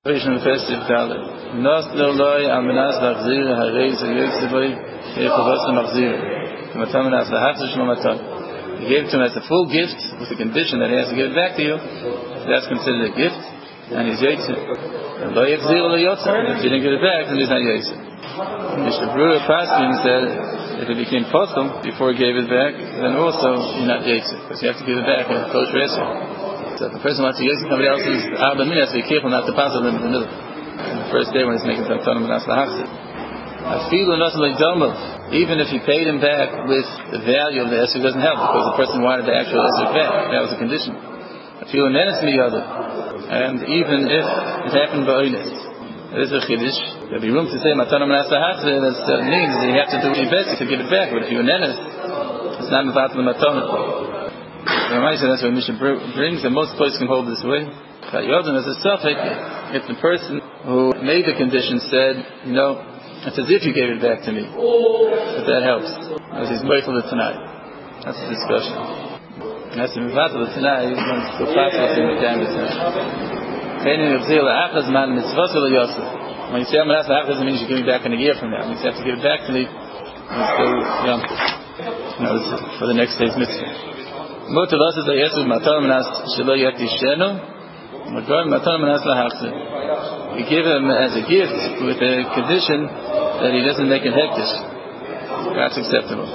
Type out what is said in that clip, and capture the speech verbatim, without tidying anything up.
Rishon Festiv Dalet. Nos lo loy amenas lachzir harei ze yotziboy yechavos machzir. Matam menas lahachzir shlo matam. He gave it to him as a full gift with the condition that he has to give it back to you. That's considered a gift, and he's yotzir. Lo yachzir lo yotzir. If you didn't give it back, then he's not yotzir. Mishnah Berurah Paskin said if it became postum before he gave it back, then also you're not yotzir because you have to give it back in kosher esrog. So if the person wants to use somebody else's Abba Min, has to be careful not to pass them in the middle. In the first day when he's making some Tanam and Aslahachzir. Even if he paid him back with the value of the Esrog, doesn't help because the person wanted the actual Esrog back. That was a condition. And even if it happened by Oilest, there is a Chiddush. There'll be room to say Matanam and Aslahachzir. That means that you have to do your best to give it back. But if you're Nenes, it's not about the Matanam. The Ramai that's what Mishnah brings, and most places can hold this way. Yodan as a suffix, if the person who made the condition said, you know, it's as if you gave it back to me, but that helps. As he's grateful to tonight. That's the discussion. And that's the mitzvah to tonight. He's going to pass what's in the damage tonight. When you say I'm going to ask the half, doesn't mean you give me back in a year from now. It means you have to give it back to me. It's still young. You know, this is for the next day's mitzvah. Mutter was es ayesud matar menas shelo yaktishenu, matar matar menas lahachzir. We give him as a gift with a condition that he doesn't make it hektish. That's acceptable.